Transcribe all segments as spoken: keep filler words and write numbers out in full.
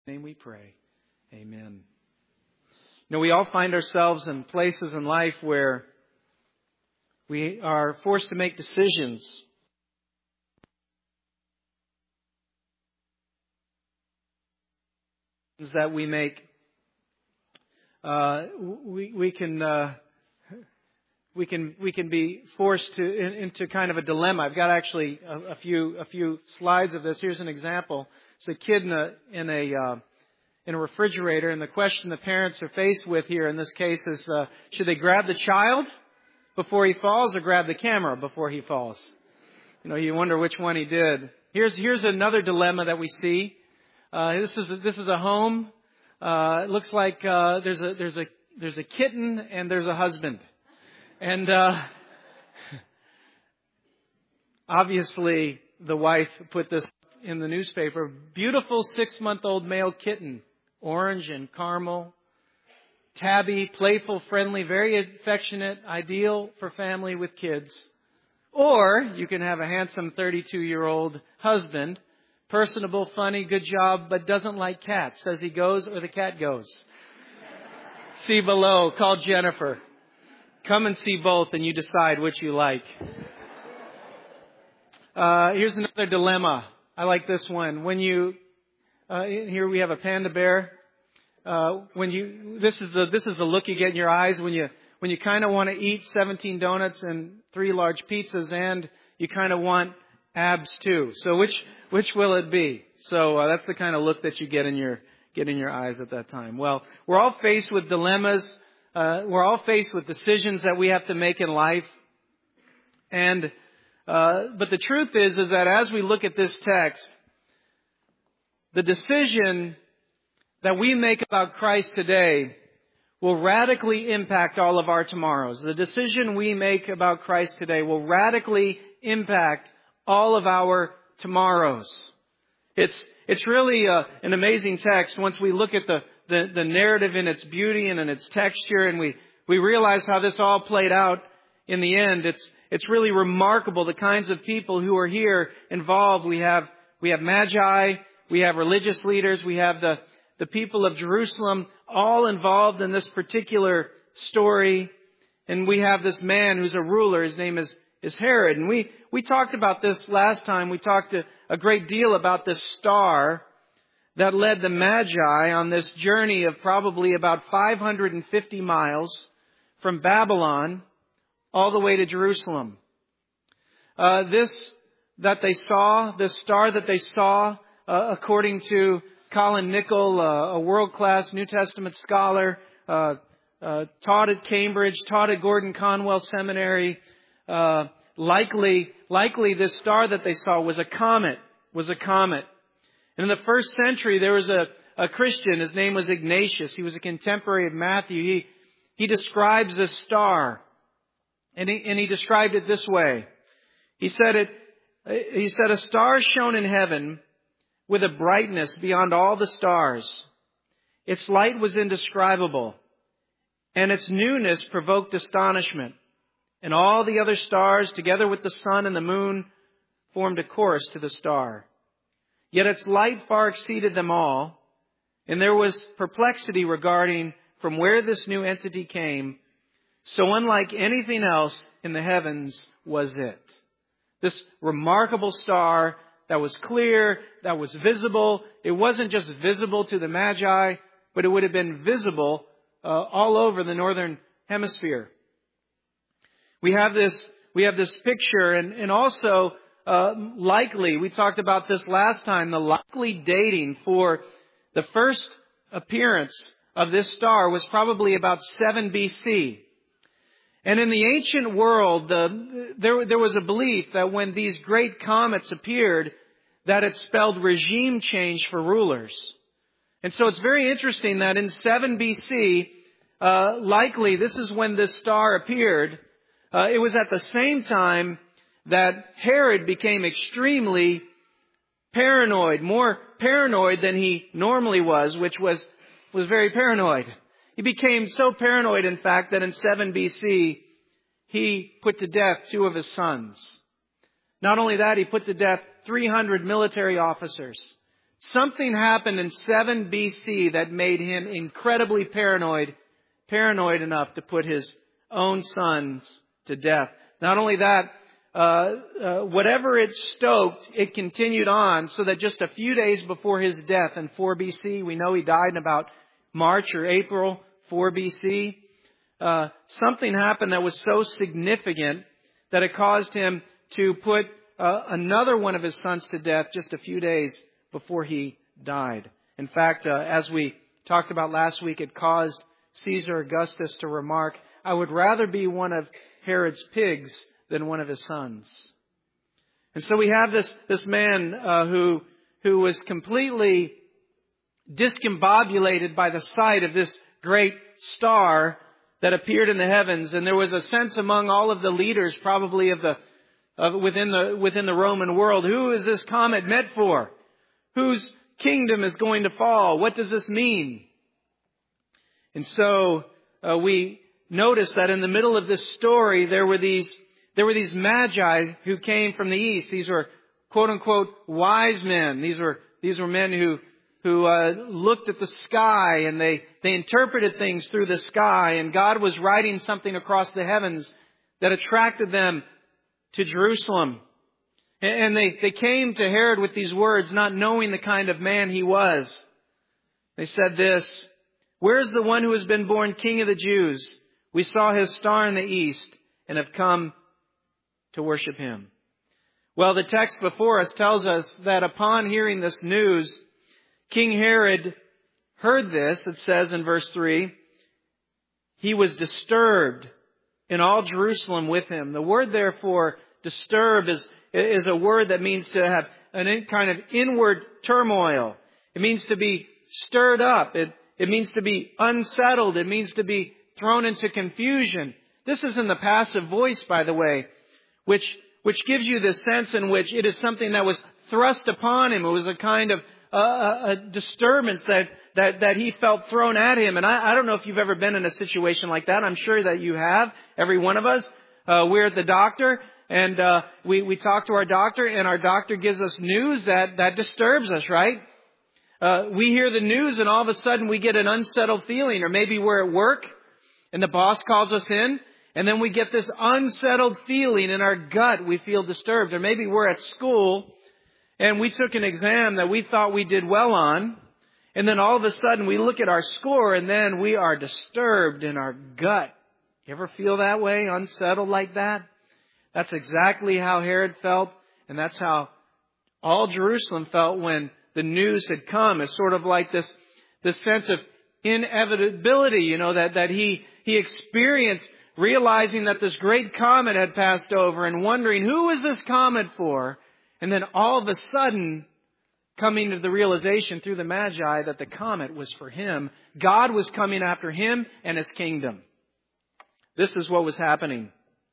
name we pray. Amen. You know, we all find ourselves in places in life where we are forced to make decisions. That we make, uh, we we can uh, we can we can be forced to in, into kind of a dilemma. I've got actually a, a few a few slides of this. Here's an example. It's a kid in a in a uh, in a refrigerator, and the question the parents are faced with here in this case is: uh, should they grab the child before he falls, or grab the camera before he falls? You know, you wonder which one he did. Here's here's another dilemma that we see. Uh, this is a, this is a home. Uh, it looks like uh, there's a there's a there's a kitten and there's a husband, and uh, obviously the wife put this in the newspaper. Beautiful six-month-old male kitten, orange and caramel, tabby, playful, friendly, very affectionate, ideal for family with kids. Or you can have a handsome thirty-two-year-old husband. Personable, funny, good job, but doesn't like cats. Says he goes or the cat goes. See below. Call Jennifer. Come and see both and you decide which you like. Uh, here's another dilemma. I like this one. When you, uh, here we have a panda bear. Uh, when you, this is the, this is the look you get in your eyes when you, when you kind of want to eat seventeen donuts and three large pizzas and you kind of want abs too. So which which will it be? So uh, that's the kind of look that you get in your get in your eyes at that time. Well, we're all faced with dilemmas. Uh, we're all faced with decisions that we have to make in life. And uh, but the truth is is that as we look at this text, the decision that we make about Christ today will radically impact all of our tomorrows. The decision we make about Christ today will radically impact all of our tomorrows. It's it's really uh, an amazing text once we look at the, the, the narrative in its beauty and in its texture, and we, we realize how this all played out in the end. It's it's really remarkable the kinds of people who are here involved. We have we have magi, we have religious leaders, we have the, the people of Jerusalem all involved in this particular story, and we have this man who's a ruler. His name is is Herod. And we, we talked about this last time. We talked a, a great deal about this star that led the Magi on this journey of probably about five hundred fifty miles from Babylon all the way to Jerusalem. Uh, this that they saw, this star that they saw, uh, according to Colin Nichol, uh, a world-class New Testament scholar, uh, uh, taught at Cambridge, taught at Gordon Conwell Seminary, Uh, likely, likely this star that they saw was a comet, was a comet. And in the first century, there was a, a Christian. His name was Ignatius. He was a contemporary of Matthew. He, he describes this star. And he, and he described it this way. He said it, he said, a star shone in heaven with a brightness beyond all the stars. Its light was indescribable, and its newness provoked astonishment. And all the other stars, together with the sun and the moon, formed a chorus to the star. Yet its light far exceeded them all, and there was perplexity regarding from where this new entity came. So unlike anything else in the heavens was it. This remarkable star that was clear, that was visible. It wasn't just visible to the Magi, but it would have been visible uh, all over the northern hemisphere. We have this, we have this picture, and, and also uh, likely, we talked about this last time, the likely dating for the first appearance of this star was probably about seven B C. And in the ancient world, the, there, there was a belief that when these great comets appeared, that it spelled regime change for rulers. And so it's very interesting that in seven B C, uh, likely this is when this star appeared. Uh, it was at the same time that Herod became extremely paranoid, more paranoid than he normally was, which was, was very paranoid. He became so paranoid, in fact, that in seven B C, he put to death two of his sons. Not only that, he put to death three hundred military officers, Something happened in seven B C that made him incredibly paranoid, paranoid enough to put his own sons to death. Not only that, uh, uh, whatever it stoked, it continued on, so that just a few days before his death in four B C, we know he died in about March or April four B C, uh, something happened that was so significant that it caused him to put uh, another one of his sons to death just a few days before he died. In fact, uh, as we talked about last week, it caused Caesar Augustus to remark, "I would rather be one of Herod's pigs than one of his sons." And so we have this, this man uh, who, who was completely discombobulated by the sight of this great star that appeared in the heavens. And there was a sense among all of the leaders, probably of the, of within the, within the Roman world, who is this comet meant for? Whose kingdom is going to fall? What does this mean? And so uh, we notice that in the middle of this story, there were these there were these magi who came from the east. These were quote unquote wise men. These were these were men who who uh, looked at the sky and they they interpreted things through the sky. And God was writing something across the heavens that attracted them to Jerusalem. And they, they came to Herod with these words, not knowing the kind of man he was. They said this, "Where's the one who has been born King of the Jews? We saw his star in the east and have come to worship him." Well, the text before us tells us that upon hearing this news, King Herod heard this. It says in verse three, he was disturbed, and all Jerusalem with him. The word, therefore, disturb is is a word that means to have an kind of inward turmoil. It means to be stirred up. It, it means to be unsettled. It means to be thrown into confusion. This is in the passive voice, by the way, which, which gives you this sense in which it is something that was thrust upon him. It was a kind of uh, a disturbance that, that, that he felt thrown at him. And I, I don't know if you've ever been in a situation like that. I'm sure that you have. Every one of us. Uh, we're at the doctor. And uh, we, we talk to our doctor, and our doctor gives us news that, that disturbs us, right? Uh, we hear the news, and all of a sudden we get an unsettled feeling. Or maybe we're at work, and the boss calls us in, and then we get this unsettled feeling in our gut. We feel disturbed. Or maybe we're at school, and we took an exam that we thought we did well on, and then all of a sudden we look at our score, and then we are disturbed in our gut. You ever feel that way, unsettled like that? That's exactly how Herod felt, and that's how all Jerusalem felt when the news had come. It's sort of like this, this sense of inevitability, you know, that, that he, he experienced, realizing that this great comet had passed over and wondering, who is this comet for? And then all of a sudden, coming to the realization through the Magi that the comet was for him. God was coming after him and his kingdom. This is what was happening.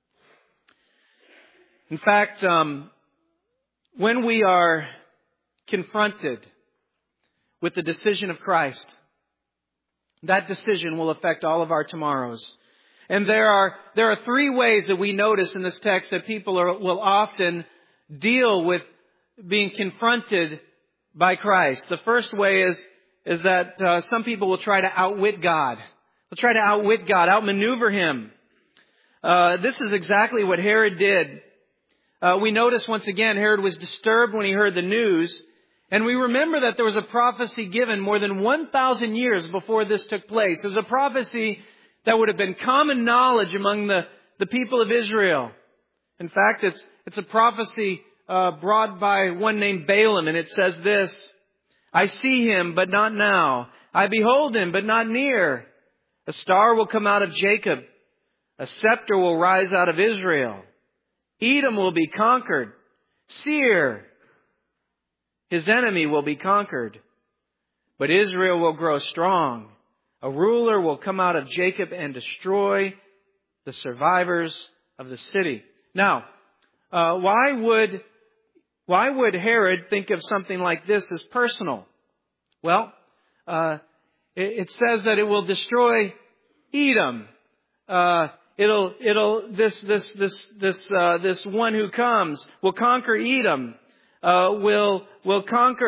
In fact, um, when we are confronted with the decision of Christ, that decision will affect all of our tomorrows. And there are there are three ways that we notice in this text that people are, will often deal with being confronted by Christ. The first way is is that uh, some people will try to outwit God. They'll try to outwit God, outmaneuver Him. Uh, this is exactly what Herod did. Uh, we notice once again, Herod was disturbed when he heard the news. And we remember that there was a prophecy given more than one thousand years before this took place. It was a prophecy that would have been common knowledge among the, the people of Israel. In fact, it's, it's a prophecy uh, brought by one named Balaam. And it says this, "I see him, but not now. I behold him, but not near. A star will come out of Jacob. A scepter will rise out of Israel. Edom will be conquered. Seir, his enemy, will be conquered. But Israel will grow strong. A ruler will come out of Jacob and destroy the survivors of the city." Now, uh, why would why would Herod think of something like this as personal? Well, uh, it, it says that it will destroy Edom. Uh, It'll, it'll, this, this, this, this, uh, this one who comes will conquer Edom, uh, will, will conquer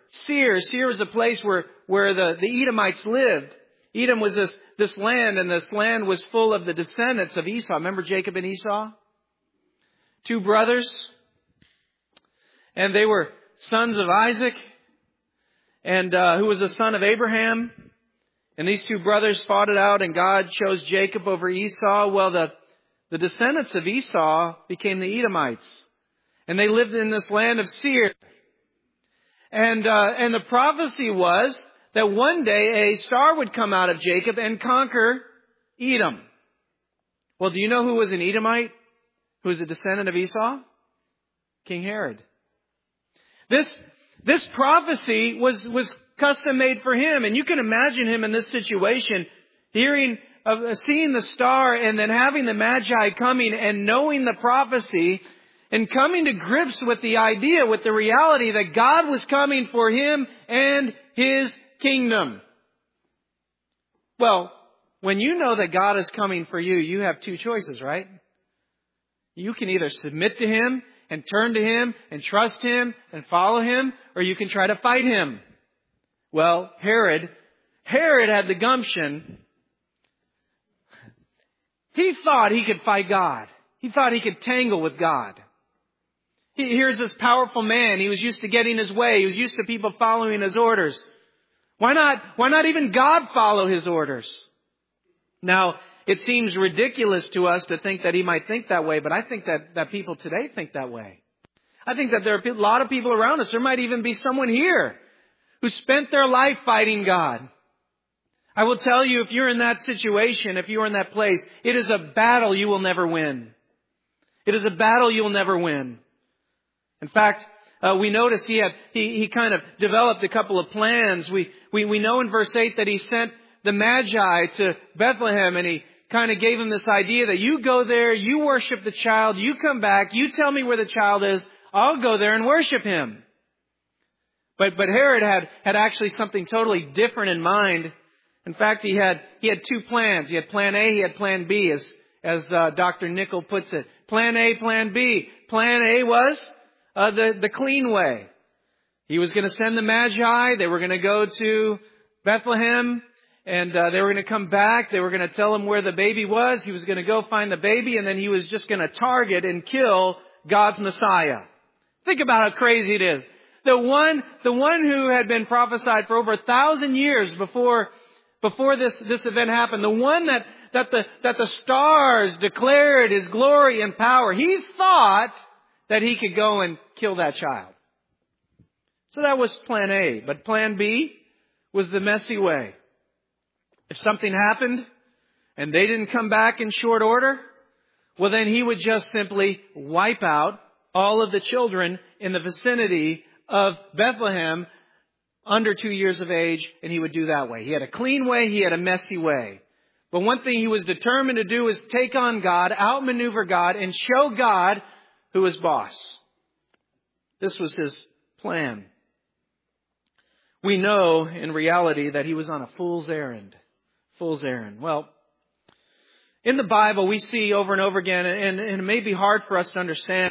Seir. Seir was a place where, where the, the Edomites lived. Edom was this, this land, and this land was full of the descendants of Esau. Remember Jacob and Esau? Two brothers. And they were sons of Isaac, and uh, who was a son of Abraham. And these two brothers fought it out, and God chose Jacob over Esau. Well, the, the descendants of Esau became the Edomites. And they lived in this land of Seir. And, uh, and the prophecy was that one day a star would come out of Jacob and conquer Edom. Well, do you know who was an Edomite? Who was a descendant of Esau? King Herod. This, this prophecy was, was custom made for him. And you can imagine him in this situation, hearing, uh, seeing the star and then having the Magi coming and knowing the prophecy and coming to grips with the idea, with the reality that God was coming for him and his kingdom. Well, when you know that God is coming for you, you have two choices, right? You can either submit to Him and turn to Him and trust Him and follow Him, or you can try to fight Him. Well, Herod, Herod had the gumption. He thought he could fight God. He thought he could tangle with God. He, here's this powerful man. He was used to getting his way. He was used to people following his orders. Why not, why not even God follow His orders? Now, it seems ridiculous to us to think that he might think that way, but I think that, that people today think that way. I think that there are a lot of people around us. There might even be someone here who spent their life fighting God. I will tell you, if you're in that situation, if you're in that place, it is a battle you will never win. It is a battle you will never win. In fact, uh, we notice he had, he, he kind of developed a couple of plans. We, we, we know in verse eight that he sent the Magi to Bethlehem, and he kind of gave him this idea that you go there, you worship the child, you come back, you tell me where the child is, I'll go there and worship him. But, but Herod had, had actually something totally different in mind. In fact, he had, he had two plans. He had plan A, he had plan B, as, as, uh, Doctor Nickel puts it. Plan A, plan B. Plan A was, uh, the, the clean way. He was going to send the Magi. They were going to go to Bethlehem. And uh, they were going to come back. They were going to tell him where the baby was. He was going to go find the baby, and then he was just going to target and kill God's Messiah. Think about how crazy it is. The one, the one who had been prophesied for over a thousand years before, before this, this event happened. The one that, that the, that the stars declared His glory and power. He thought that he could go and kill that child. So that was plan A. But plan B was the messy way. If something happened and they didn't come back in short order, well, then he would just simply wipe out all of the children in the vicinity of Bethlehem under two years of age, and he would do that way. He had a clean way, he had a messy way. But one thing he was determined to do is take on God, outmaneuver God, and show God who is boss. This was his plan. We know in reality that he was on a fool's errand. Fool's errand. Well, in the Bible we see over and over again, and, and it may be hard for us to understand,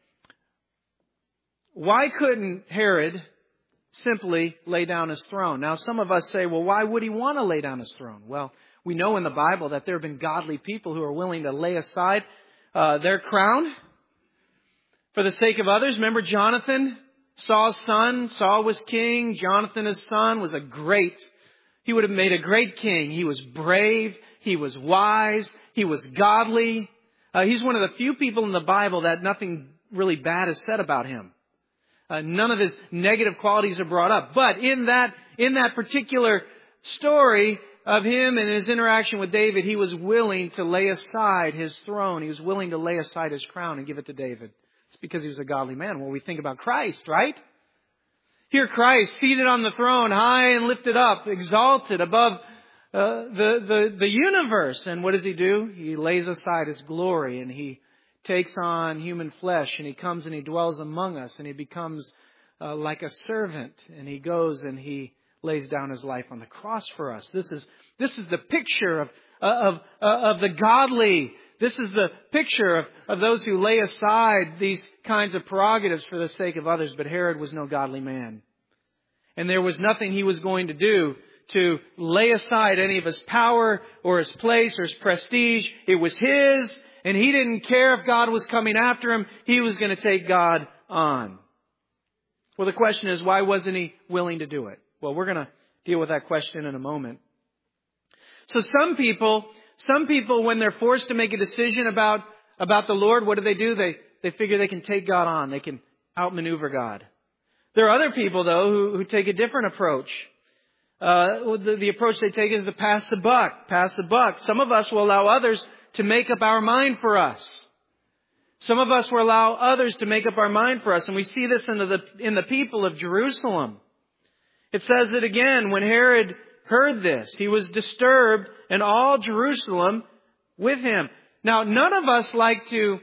why couldn't Herod simply lay down his throne? Now, some of us say, well, why would he want to lay down his throne? Well, we know in the Bible that there have been godly people who are willing to lay aside uh, their crown for the sake of others. Remember Jonathan, Saul's son? Saul was king. Jonathan, his son, was a great He would have made a great king. He was brave. He was wise. He was godly. Uh, he's one of the few people in the Bible that nothing really bad is said about him. Uh, none of his negative qualities are brought up. But in that, in that particular story of him and his interaction with David, he was willing to lay aside his throne. He was willing to lay aside his crown and give it to David. It's because he was a godly man. Well, we think about Christ, right? Here Christ, seated on the throne, high and lifted up, exalted above uh, the, the, the universe. And what does He do? He lays aside His glory and He takes on human flesh, and He comes and He dwells among us, and He becomes uh, like a servant, and He goes and He lays down His life on the cross for us. This is, this is the picture of, of, of the godly. This is the picture of, of those who lay aside these kinds of prerogatives for the sake of others. But Herod was no godly man. And there was nothing he was going to do to lay aside any of his power or his place or his prestige. It was his, and he didn't care if God was coming after him. He was going to take God on. Well, the question is, why wasn't he willing to do it? Well, we're going to deal with that question in a moment. So some people, some people, when they're forced to make a decision about, about the Lord, what do they do? They, they figure they can take God on. They can outmaneuver God. There are other people, though, who, who take a different approach. Uh, the, the approach they take is to pass the buck, pass the buck. Some of us will allow others to make up our mind for us. Some of us will allow others to make up our mind for us. And we see this in the, in the people of Jerusalem. It says that again, when Herod heard this, he was disturbed, and all Jerusalem with him. Now, none of us like to,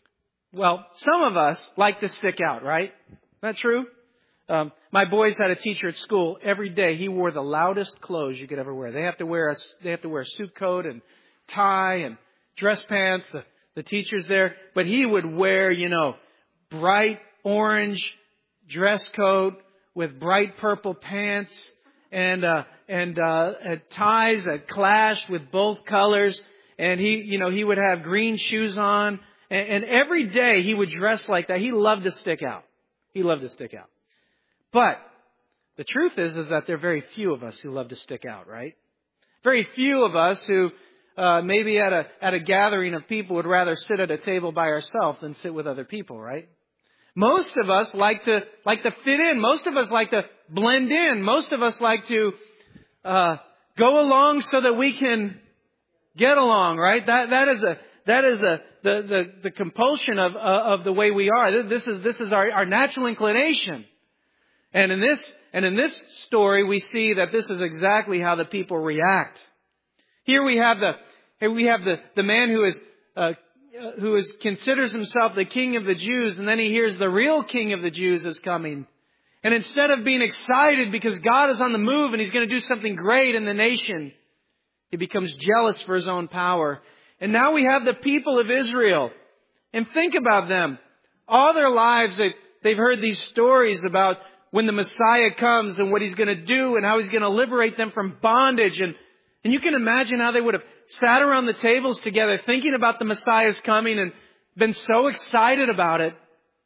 well, some of us like to stick out, right? Is that true? Um, my boys had a teacher at school. Every day he wore the loudest clothes you could ever wear. They have to wear a, they have to wear a suit coat and tie and dress pants. The, the teacher's there, but he would wear, you know, bright orange dress coat with bright purple pants and uh, and uh, ties that clashed with both colors. And he, you know, he would have green shoes on. And, and every day he would dress like that. He loved to stick out. He loved to stick out. But the truth is, is that there are very few of us who love to stick out, right? Very few of us who uh, maybe at a at a gathering of people would rather sit at a table by ourselves than sit with other people, right? Most of us like to like to fit in. Most of us like to blend in. Most of us like to uh, go along so that we can get along, right? That that is a that is a the the, the compulsion of uh, of the way we are. This is this is our, our natural inclination. And in this, and in this story, we see that this is exactly how the people react. Here we have the, here we have the, the man who is, uh, who is, considers himself the king of the Jews, and then he hears the real king of the Jews is coming. And instead of being excited because God is on the move and he's going to do something great in the nation, he becomes jealous for his own power. And now we have the people of Israel. And think about them. All their lives, they, they've heard these stories about when the Messiah comes and what he's going to do and how he's going to liberate them from bondage. And, and you can imagine how they would have sat around the tables together thinking about the Messiah's coming and been so excited about it.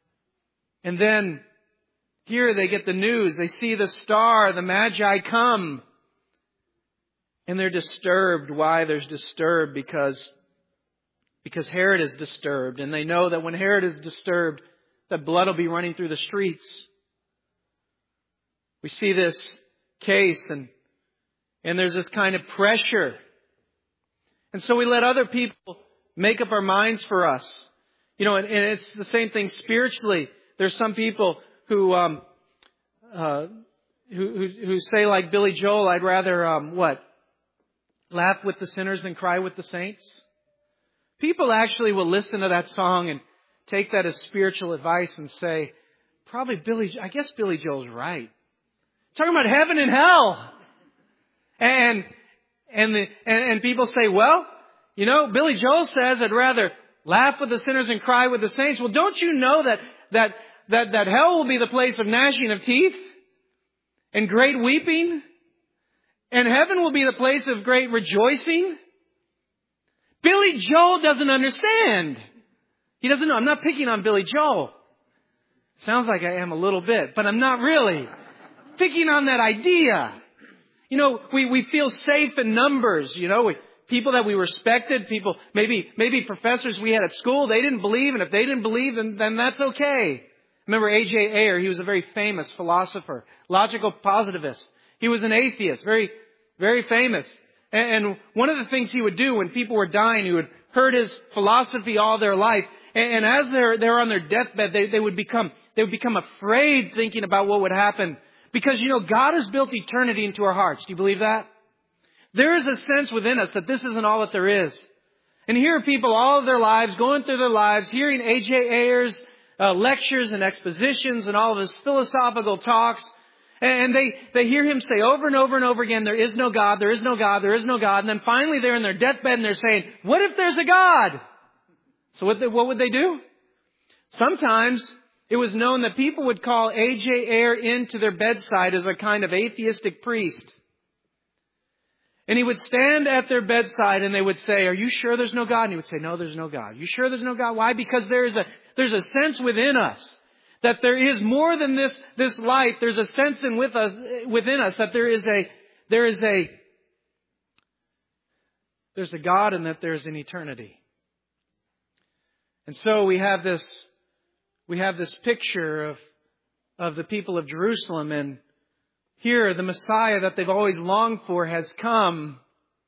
And then here they get the news. They see the star, the Magi come. And they're disturbed. Why? They're disturbed because, because Herod is disturbed. And they know that when Herod is disturbed, that blood will be running through the streets. We see this case and, and there's this kind of pressure. And so we let other people make up our minds for us. You know, and, and it's the same thing spiritually. There's some people who, um, uh, who, who, who say like Billy Joel, I'd rather, um, what? Laugh with the sinners than cry with the saints. People actually will listen to that song and take that as spiritual advice and say, probably Billy, I guess Billy Joel's right. Talking about heaven and hell. And, and, the, and, and people say, well, you know, Billy Joel says I'd rather laugh with the sinners and cry with the saints. Well, don't you know that, that, that, that hell will be the place of gnashing of teeth and great weeping? And heaven will be the place of great rejoicing? Billy Joel doesn't understand. He doesn't know. I'm not picking on Billy Joel. Sounds like I am a little bit, but I'm not really. Picking on that idea. You know, we, we feel safe in numbers, you know, we, people that we respected, people, maybe, maybe professors we had at school, they didn't believe, and if they didn't believe, then, then that's okay. Remember A J Ayer, he was a very famous philosopher, logical positivist. He was an atheist, very, very famous. And, and one of the things he would do when people were dying, he would heard his philosophy all their life. And, and as they're, they're on their deathbed, they, they would become, they would become afraid thinking about what would happen. Because, you know, God has built eternity into our hearts. Do you believe that? There is a sense within us that this isn't all that there is. And here are people all of their lives, going through their lives, hearing A J Ayer's uh, lectures and expositions and all of his philosophical talks. And they, they hear him say over and over and over again, there is no God, there is no God, there is no God. And then finally they're in their deathbed and they're saying, what if there's a God? So what, they, what would they do? Sometimes It was known that people would call A J Ayer into their bedside as a kind of atheistic priest. And he would stand at their bedside and they would say, "Are you sure there's no God?" And he would say, "No, there's no God." "You sure there's no God?" Why? Because there is a, there's a sense within us that there is more than this, this life. There's a sense in with us, within us that there is a, there is a, there's a God and that there's an eternity. And so we have this, we have this picture of, of the people of Jerusalem, and here the Messiah that they've always longed for has come,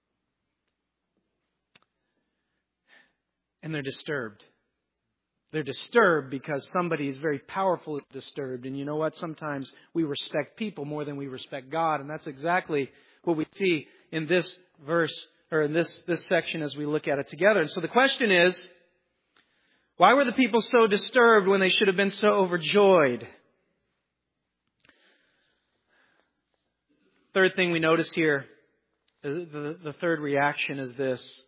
and they're disturbed. They're disturbed because somebody is very powerful disturbed. And you know what? Sometimes we respect people more than we respect God, and that's exactly what we see in this verse, or in this, this section as we look at it together. And so the question is, why were the people so disturbed when they should have been so overjoyed? Third thing we notice here, the, the, the third reaction is this.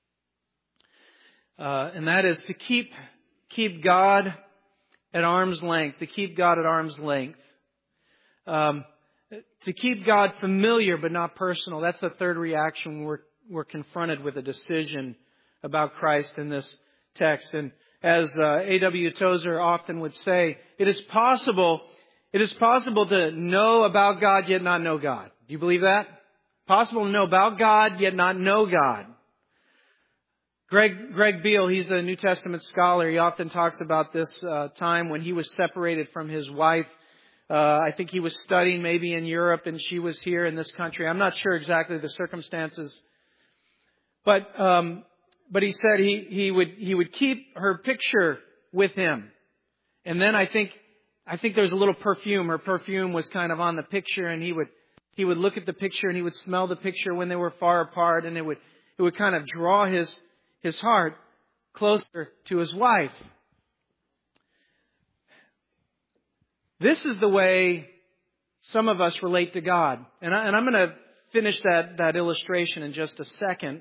Uh, and that is to keep, keep God at arm's length, to keep God at arm's length. Um, to keep God familiar but not personal. That's the third reaction when we're, we're confronted with a decision about Christ in this text. And as uh, A W Tozer often would say, it is possible, it is possible to know about God yet not know God. Do you believe that? Possible to know about God yet not know God. Greg Greg Beale, he's a New Testament scholar. He often talks about this uh, time when he was separated from his wife. Uh, I think he was studying maybe in Europe and she was here in this country. I'm not sure exactly the circumstances, but um, but he said he he would he would keep her picture with him, and then I think I think there's a little perfume. Her perfume was kind of on the picture, and he would he would look at the picture and he would smell the picture when they were far apart, and it would it would kind of draw his his heart closer to his wife. This is the way some of us relate to God. And, I, and I'm going to finish that, that illustration in just a second.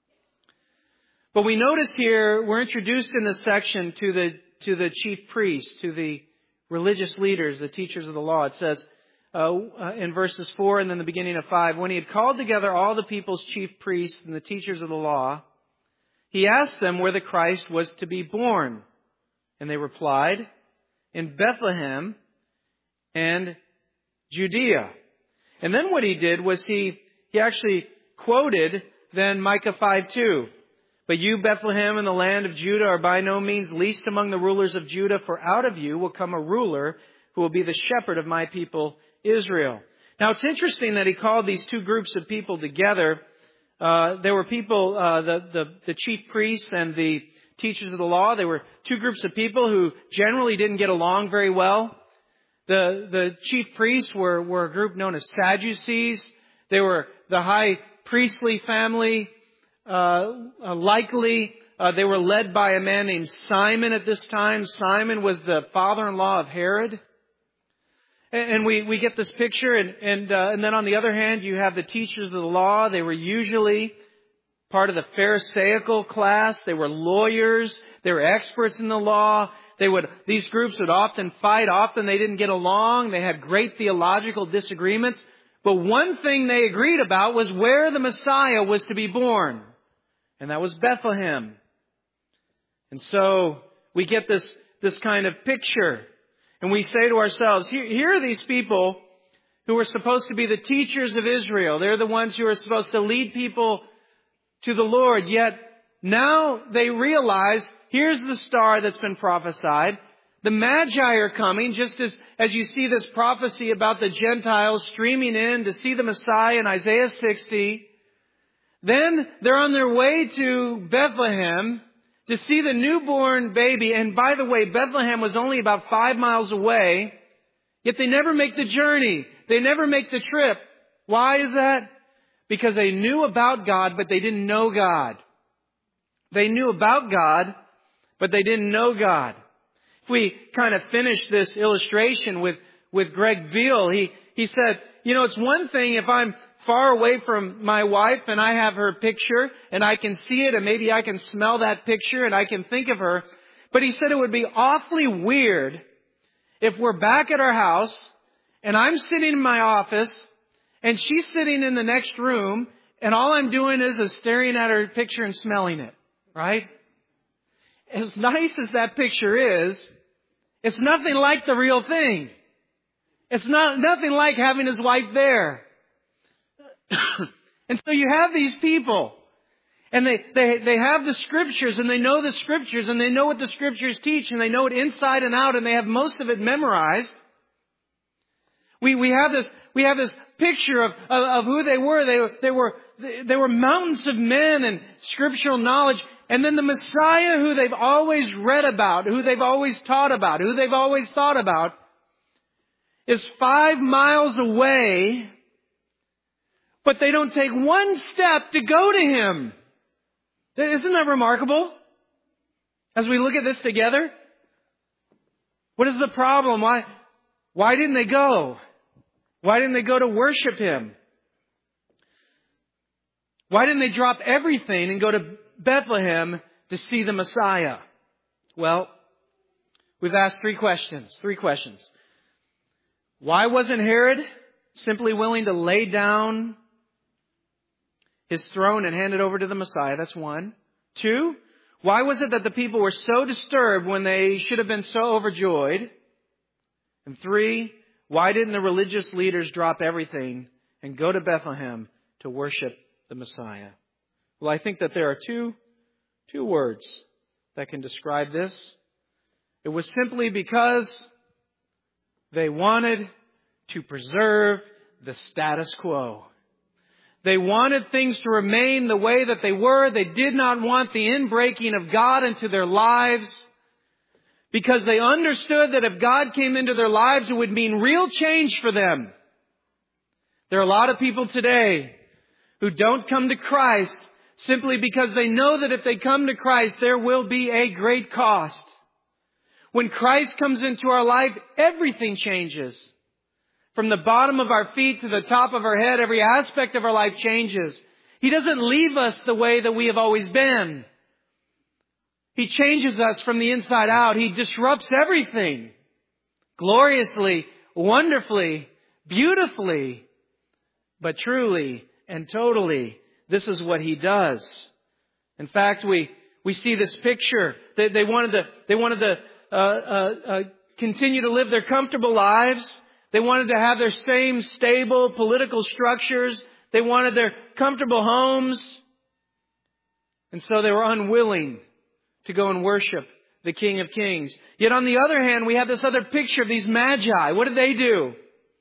But we notice here, we're introduced in this section to the, to the chief priests, to the religious leaders, the teachers of the law. It says uh, in verses four and then the beginning of five, when he had called together all the people's chief priests and the teachers of the law, he asked them where the Christ was to be born. And they replied, in Bethlehem and Judea. And then what he did was he, he actually quoted then Micah five two. But you, Bethlehem, in the land of Judah, are by no means least among the rulers of Judah, for out of you will come a ruler who will be the shepherd of my people Israel. Now it's interesting that he called these two groups of people together. Uh, there were people, uh, the, the, the chief priests and the teachers of the law. They were two groups of people who generally didn't get along very well. The, the chief priests were, were a group known as Sadducees. They were the high priestly family. Uh, uh, likely, uh, they were led by a man named Simon at this time. Simon was the father-in-law of Herod. And, and we, we get this picture. And, and, uh, and then on the other hand, you have the teachers of the law. They were usually part of the Pharisaical class. They were lawyers. They were experts in the law. They would, these groups would often fight. Often they didn't get along. They had great theological disagreements. But one thing they agreed about was where the Messiah was to be born. And that was Bethlehem. And so we get this, this kind of picture. And we say to ourselves, here, here are these people who are supposed to be the teachers of Israel. They're the ones who are supposed to lead people to the Lord. Yet now they realize, here's the star that's been prophesied. The Magi are coming, just as, as you see this prophecy about the Gentiles streaming in to see the Messiah in Isaiah sixty. Then they're on their way to Bethlehem to see the newborn baby. And by the way, Bethlehem was only about five miles away. Yet they never make the journey. They never make the trip. Why is that? Because they knew about God, but they didn't know God. They knew about God, but they didn't know God. If we kind of finish this illustration with, with Greg Beale, he, he said, you know, it's one thing if I'm far away from my wife and I have her picture and I can see it and maybe I can smell that picture and I can think of her. But he said it would be awfully weird if we're back at our house and I'm sitting in my office and she's sitting in the next room and all I'm doing is, is staring at her picture and smelling it, right? As nice as that picture is, it's nothing like the real thing. It's not nothing like having his wife there. And so you have these people, and they, they, they have the Scriptures, and they know the Scriptures, and they know what the Scriptures teach, and they know it inside and out, and they have most of it memorized. We, we have this, we have this picture of, of, of who they were. They, they were, they were mountains of men and scriptural knowledge. And then the Messiah who they've always read about, who they've always taught about, who they've always thought about, is five miles away, but they don't take one step to go to Him. Isn't that remarkable? As we look at this together, what is the problem? Why, why didn't they go? Why didn't they go to worship Him? Why didn't they drop everything and go to Bethlehem to see the Messiah? Well, we've asked three questions. Three questions. Why wasn't Herod simply willing to lay down his throne and hand it over to the Messiah? That's one. Two, why was it that the people were so disturbed when they should have been so overjoyed? And three, why didn't the religious leaders drop everything and go to Bethlehem to worship the Messiah? Well, I think that there are two, two words that can describe this. It was simply because they wanted to preserve the status quo. They wanted things to remain the way that they were. They did not want the inbreaking of God into their lives, because they understood that if God came into their lives, it would mean real change for them. There are a lot of people today who don't come to Christ simply because they know that if they come to Christ, there will be a great cost. When Christ comes into our life, everything changes. From the bottom of our feet to the top of our head, every aspect of our life changes. He doesn't leave us the way that we have always been. He changes us from the inside out. He disrupts everything. Gloriously, wonderfully, beautifully, but truly and totally. This is what He does. In fact, we, we see this picture. They, they wanted to, they wanted to uh, uh, uh, continue to live their comfortable lives. They wanted to have their same stable political structures. They wanted their comfortable homes. And so they were unwilling to go and worship the King of Kings. Yet on the other hand, we have this other picture of these magi. What did they do?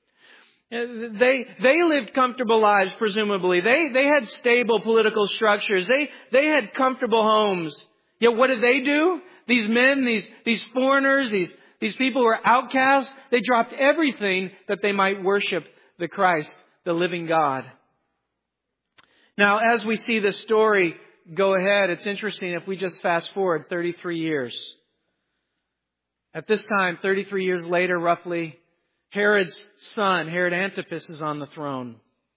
They, they lived comfortable lives, presumably. They, they had stable political structures. They, they had comfortable homes. Yet what did they do? These men, these, these foreigners, these, these people who were outcasts, they dropped everything that they might worship the Christ, the living God. Now, as we see this story go ahead, it's interesting if we just fast forward thirty-three years. At this time, thirty-three years later, roughly, Herod's son, Herod Antipas, is on the throne.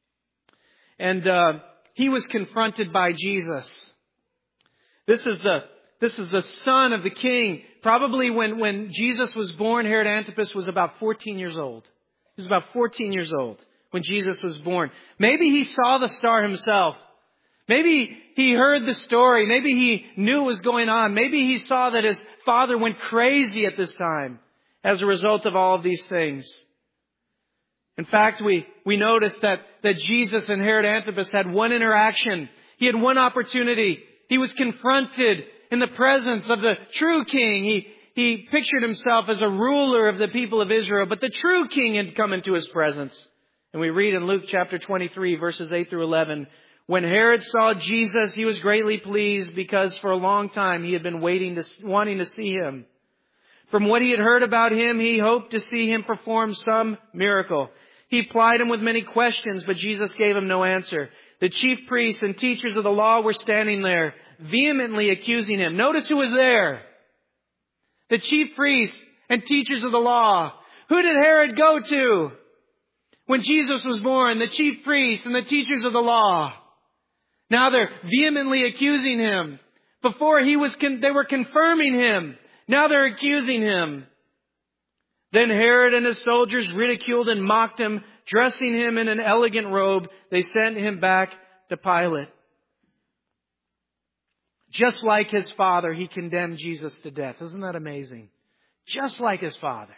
And uh, he was confronted by Jesus. This is the this is the son of the king. Probably when, when Jesus was born, Herod Antipas was about fourteen years old. He was about fourteen years old when Jesus was born. Maybe he saw the star himself. Maybe he heard the story. Maybe he knew what was going on. Maybe he saw that his father went crazy at this time as a result of all of these things. In fact, we, we notice that, that Jesus and Herod Antipas had one interaction. He had one opportunity. He was confronted in the presence of the true king. He, he pictured himself as a ruler of the people of Israel, but the true king had come into his presence. And we read in Luke chapter twenty-three, verses eight through eleven, when Herod saw Jesus, he was greatly pleased because for a long time he had been waiting to, wanting to see him. From what he had heard about him, he hoped to see him perform some miracle. He plied him with many questions, but Jesus gave him no answer. The chief priests and teachers of the law were standing there, vehemently accusing him. Notice who was there. The chief priests and teachers of the law. Who did Herod go to when Jesus was born? The chief priests and the teachers of the law. Now they're vehemently accusing him. Before he was, con- they were confirming him. Now they're accusing him. Then Herod and his soldiers ridiculed and mocked him. Dressing him in an elegant robe, they sent him back to Pilate. Just like his father, he condemned Jesus to death. Isn't that amazing? Just like his father.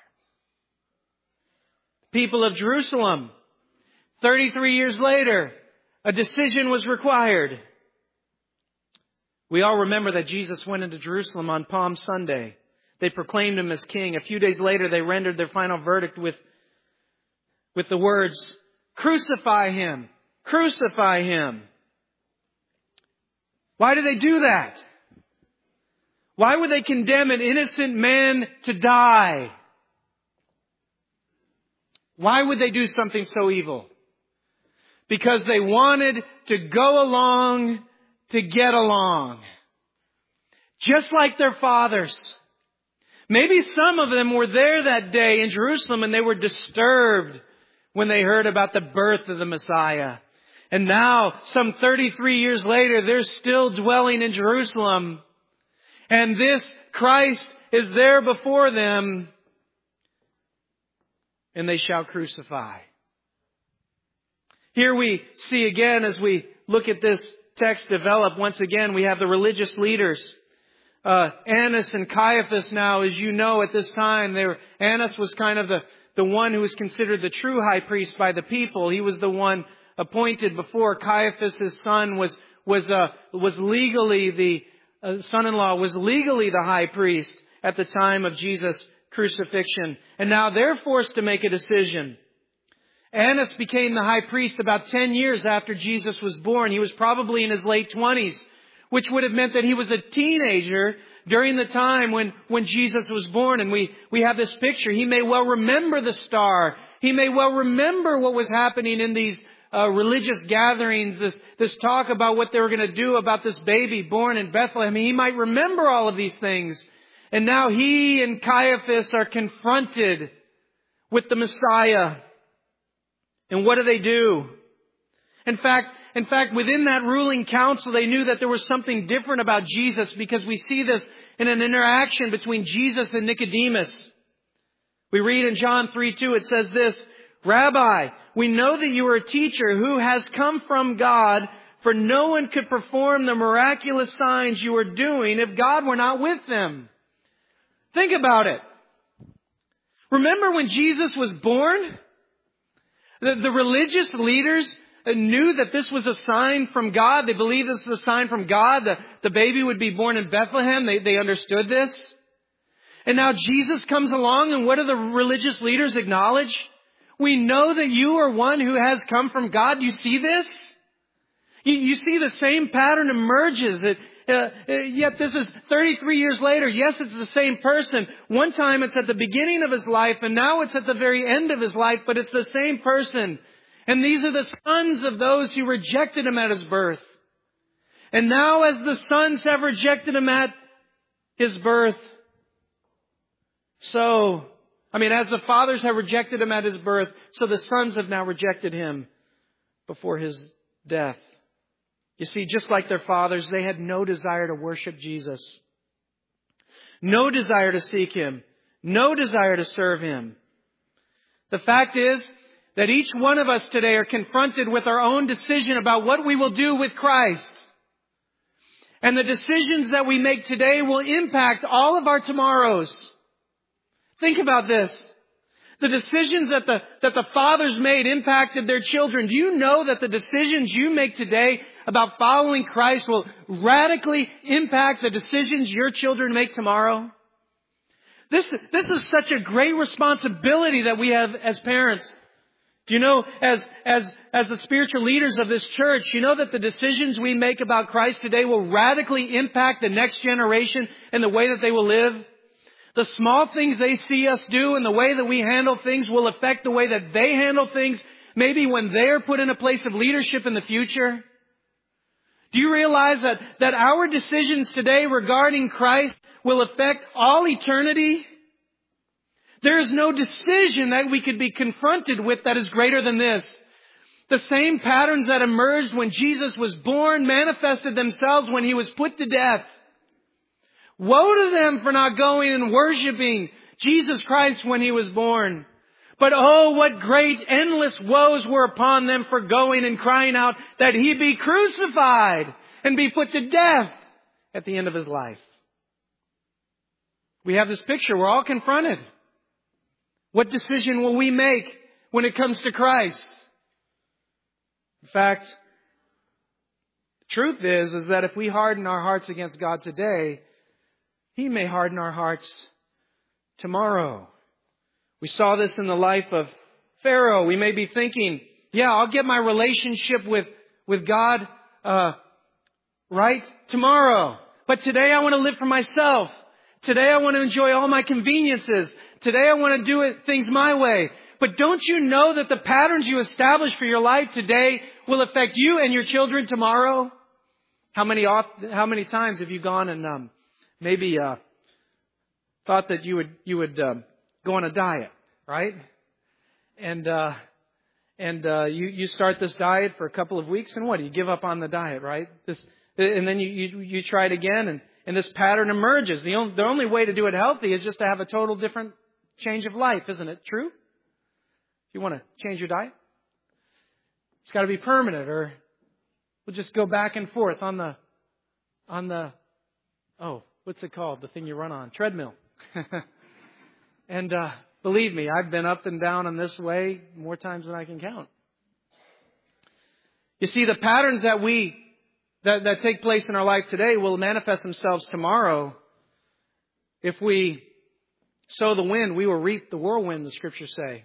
People of Jerusalem, thirty-three years later, a decision was required. We all remember that Jesus went into Jerusalem on Palm Sunday. They proclaimed him as king. A few days later, they rendered their final verdict with, with the words, "Crucify him! Crucify him!" Why did they do that? Why would they condemn an innocent man to die? Why would they do something so evil? Because they wanted to go along to get along. Just like their fathers. Maybe some of them were there that day in Jerusalem and they were disturbed when they heard about the birth of the Messiah. And now, some thirty-three years later, they're still dwelling in Jerusalem. And this Christ is there before them. And they shall crucify. Here we see again, as we look at this text develop, once again, we have the religious leaders. Uh, Annas and Caiaphas now, as you know, at this time, they were, Annas was kind of the, the one who was considered the true high priest by the people. He was the one appointed before. Caiaphas, his son, was, was, uh, was legally the, uh, son-in-law was legally the high priest at the time of Jesus' crucifixion. And now they're forced to make a decision. Annas became the high priest about ten years after Jesus was born. He was probably in his late twenties, which would have meant that he was a teenager during the time when, when Jesus was born. And we, we have this picture. He may well remember the star. He may well remember what was happening in these uh, religious gatherings, this, this talk about what they were going to do about this baby born in Bethlehem. He might remember all of these things. And now he and Caiaphas are confronted with the Messiah. And what do they do? In fact, in fact, within that ruling council, they knew that there was something different about Jesus, because we see this in an interaction between Jesus and Nicodemus. We read in John three two, it says this, "Rabbi, we know that you are a teacher who has come from God, for no one could perform the miraculous signs you are doing if God were not with them." Think about it. Remember when Jesus was born? The, the religious leaders knew that this was a sign from God. They believed this was a sign from God. The, the baby would be born in Bethlehem. They, they understood this. And now Jesus comes along, and what do the religious leaders acknowledge? We know that you are one who has come from God. You see this? You, you see the same pattern emerges. It, uh, yet this is thirty-three years later. Yes, it's the same person. One time it's at the beginning of his life, and now it's at the very end of his life, but it's the same person. And these are the sons of those who rejected him at his birth. And now as the sons have rejected him at his birth, so, I mean, as the fathers have rejected him at his birth, so the sons have now rejected him before his death. You see, just like their fathers, they had no desire to worship Jesus. No desire to seek him. No desire to serve him. The fact is that each one of us today are confronted with our own decision about what we will do with Christ. And the decisions that we make today will impact all of our tomorrows. Think about this. The decisions that the, that the fathers made impacted their children. Do you know that the decisions you make today about following Christ will radically impact the decisions your children make tomorrow? This, this is such a great responsibility that we have as parents. Do you know, as, as, as the spiritual leaders of this church, you know that the decisions we make about Christ today will radically impact the next generation and the way that they will live? The small things they see us do and the way that we handle things will affect the way that they handle things, maybe when they're put in a place of leadership in the future. Do you realize that, that our decisions today regarding Christ will affect all eternity? There is no decision that we could be confronted with that is greater than this. The same patterns that emerged when Jesus was born manifested themselves when he was put to death. Woe to them for not going and worshiping Jesus Christ when He was born. But oh, what great endless woes were upon them for going and crying out that He be crucified and be put to death at the end of His life. We have this picture. We're all confronted. What decision will we make when it comes to Christ? In fact, the truth is, is that if we harden our hearts against God today, He may harden our hearts tomorrow. We saw this in the life of Pharaoh. We may be thinking, yeah, I'll get my relationship with, with God uh, right tomorrow. But today I want to live for myself. Today I want to enjoy all my conveniences. Today I want to do it, things my way. But don't you know that the patterns you establish for your life today will affect you and your children tomorrow? How many how many times have you gone and um, maybe uh, thought that you would you would um, go on a diet, right? And uh, and uh, you you start this diet for a couple of weeks, and what? You give up on the diet, right? This and then you you, you try it again, and, and this pattern emerges. The only the only way to do it healthy is just to have a total different change of life, isn't it true? If you want to change your diet, it's got to be permanent, or we'll just go back and forth on the on the oh, what's it called? The thing you run on, treadmill. And uh, believe me, I've been up and down in this way more times than I can count. You see, the patterns that we that, that take place in our life today will manifest themselves tomorrow. If we sow the wind, we will reap the whirlwind, the Scriptures say.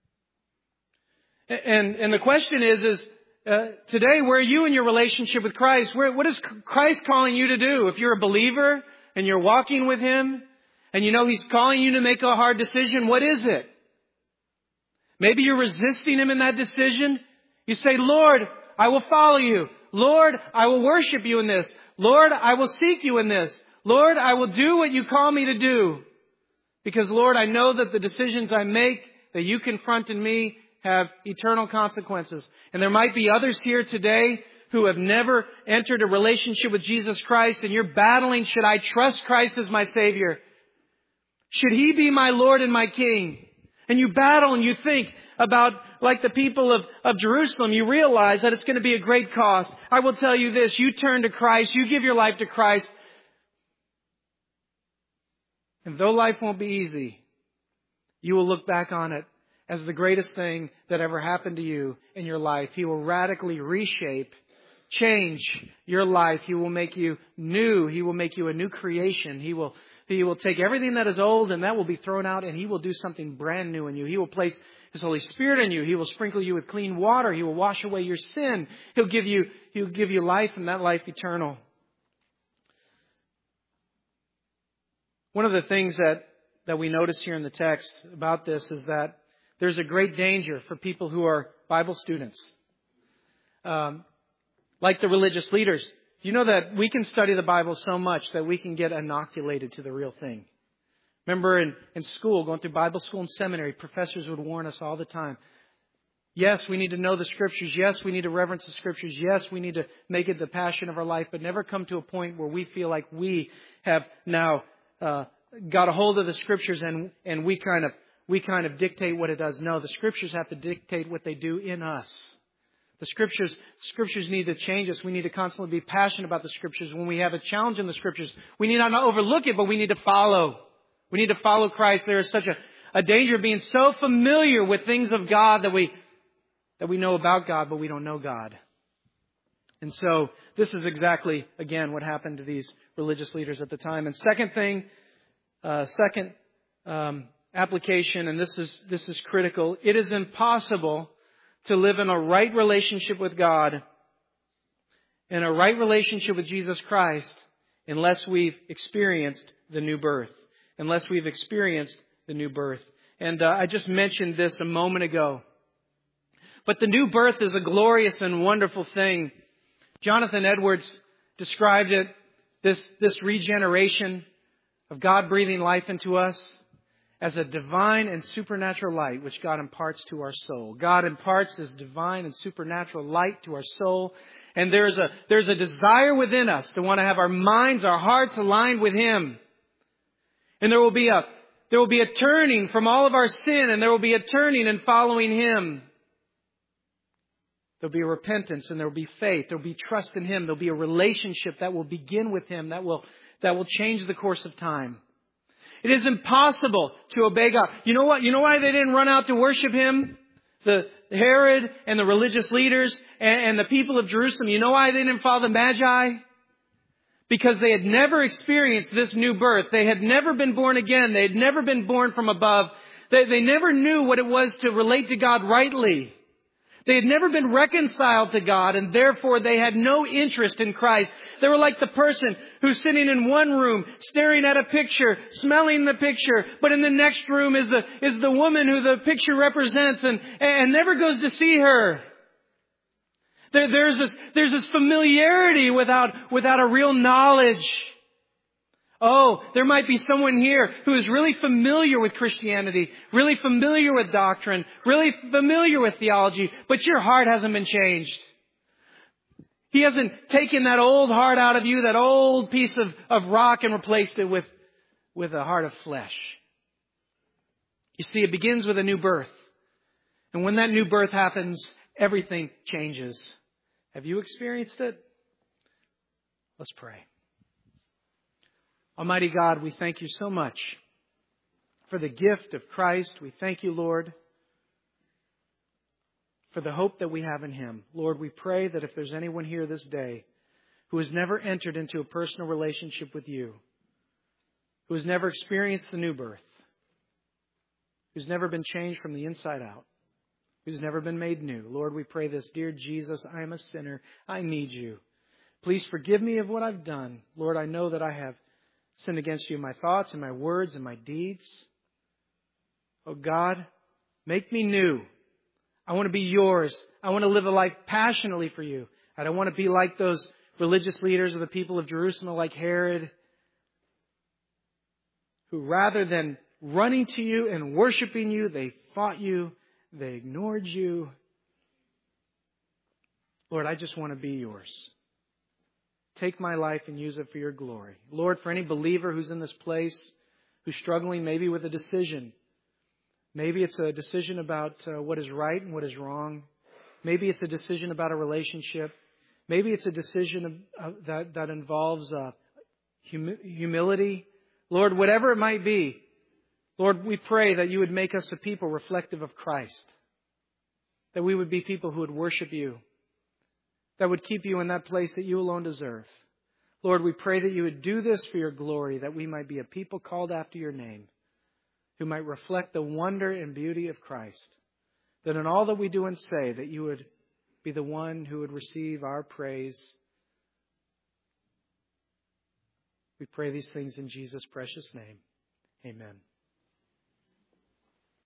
And and the question is, is uh, today, where are you in your relationship with Christ? Where, what is Christ calling you to do? If you're a believer and you're walking with Him, and you know He's calling you to make a hard decision, what is it? Maybe you're resisting Him in that decision. You say, Lord, I will follow you. Lord, I will worship you in this. Lord, I will seek you in this. Lord, I will do what you call me to do. Because, Lord, I know that the decisions I make, that you confront in me, have eternal consequences. And there might be others here today who have never entered a relationship with Jesus Christ, and you're battling, should I trust Christ as my Savior? Should He be my Lord and my King? And you battle and you think about, like the people of, of Jerusalem, you realize that it's going to be a great cost. I will tell you this, you turn to Christ, you give your life to Christ. And though life won't be easy, you will look back on it as the greatest thing that ever happened to you in your life. He will radically reshape, change your life. He will make you new. He will make you a new creation. He will He will take everything that is old and that will be thrown out, and He will do something brand new in you. He will place His Holy Spirit in you. He will sprinkle you with clean water. He will wash away your sin. He'll give you, He'll give you life, and that life eternal. One of the things that, that we notice here in the text about this is that there's a great danger for people who are Bible students. Um, like the religious leaders. You know that we can study the Bible so much that we can get inoculated to the real thing. Remember in, in school, going through Bible school and seminary, professors would warn us all the time. Yes, we need to know the Scriptures. Yes, we need to reverence the Scriptures. Yes, we need to make it the passion of our life, but never come to a point where we feel like we have now uh, got a hold of the Scriptures and, and we kind of we kind of dictate what it does. No, the Scriptures have to dictate what they do in us. The Scriptures, Scriptures need to change us. We need to constantly be passionate about the Scriptures. When we have a challenge in the Scriptures, we need not to overlook it, but we need to follow. We need to follow Christ. There is such a, a danger of being so familiar with things of God that we that we know about God, but we don't know God. And so this is exactly, again, what happened to these religious leaders at the time. And second thing, uh, second um, application, and this is this is critical. It is impossible to live in a right relationship with God, in a right relationship with Jesus Christ, unless we've experienced the new birth. Unless we've experienced the new birth. And uh, I just mentioned this a moment ago. But the new birth is a glorious and wonderful thing. Jonathan Edwards described it, this, this regeneration of God breathing life into us, as a divine and supernatural light which God imparts to our soul. God imparts His divine and supernatural light to our soul. And there's a, there's a desire within us to want to have our minds, our hearts aligned with Him. And there will be a, There will be a turning from all of our sin, and there will be a turning in following Him. There'll be a repentance, and there will be faith. There will be trust in Him. There'll be a relationship that will begin with Him that will, that will change the course of time. It is impossible to obey God. You know what? You know why they didn't run out to worship Him? The Herod and the religious leaders and, and the people of Jerusalem. You know why they didn't follow the Magi? Because they had never experienced this new birth. They had never been born again. They had never been born from above. They, they never knew what it was to relate to God rightly. They had never been reconciled to God, and therefore they had no interest in Christ. They were like the person who's sitting in one room, staring at a picture, smelling the picture, but in the next room is the is the woman who the picture represents, and, and never goes to see her. There, there's this there's this familiarity without without a real knowledge. Oh, there might be someone here who is really familiar with Christianity, really familiar with doctrine, really familiar with theology, but your heart hasn't been changed. He hasn't taken that old heart out of you, that old piece of, of rock, and replaced it with, with a heart of flesh. You see, it begins with a new birth. And when that new birth happens, everything changes. Have you experienced it? Let's pray. Almighty God, we thank You so much for the gift of Christ. We thank You, Lord, for the hope that we have in Him. Lord, we pray that if there's anyone here this day who has never entered into a personal relationship with You, who has never experienced the new birth, who's never been changed from the inside out, who's never been made new, Lord, we pray this. Dear Jesus, I am a sinner. I need You. Please forgive me of what I've done. Lord, I know that I have sinned against You in my thoughts and my words and my deeds. Oh God, make me new. I want to be Yours. I want to live a life passionately for You. I don't want to be like those religious leaders of the people of Jerusalem, like Herod, who rather than running to You and worshiping You, they fought You, they ignored You. Lord, I just want to be Yours. Take my life and use it for Your glory. Lord, for any believer who's in this place, who's struggling maybe with a decision. Maybe it's a decision about uh, what is right and what is wrong. Maybe it's a decision about a relationship. Maybe it's a decision of, uh, that, that involves uh, hum- humility. Lord, whatever it might be, Lord, we pray that You would make us a people reflective of Christ. That we would be people who would worship You. That would keep You in that place that You alone deserve. Lord, we pray that You would do this for Your glory, that we might be a people called after Your name, who might reflect the wonder and beauty of Christ. That in all that we do and say, that You would be the one who would receive our praise. We pray these things in Jesus' precious name. Amen.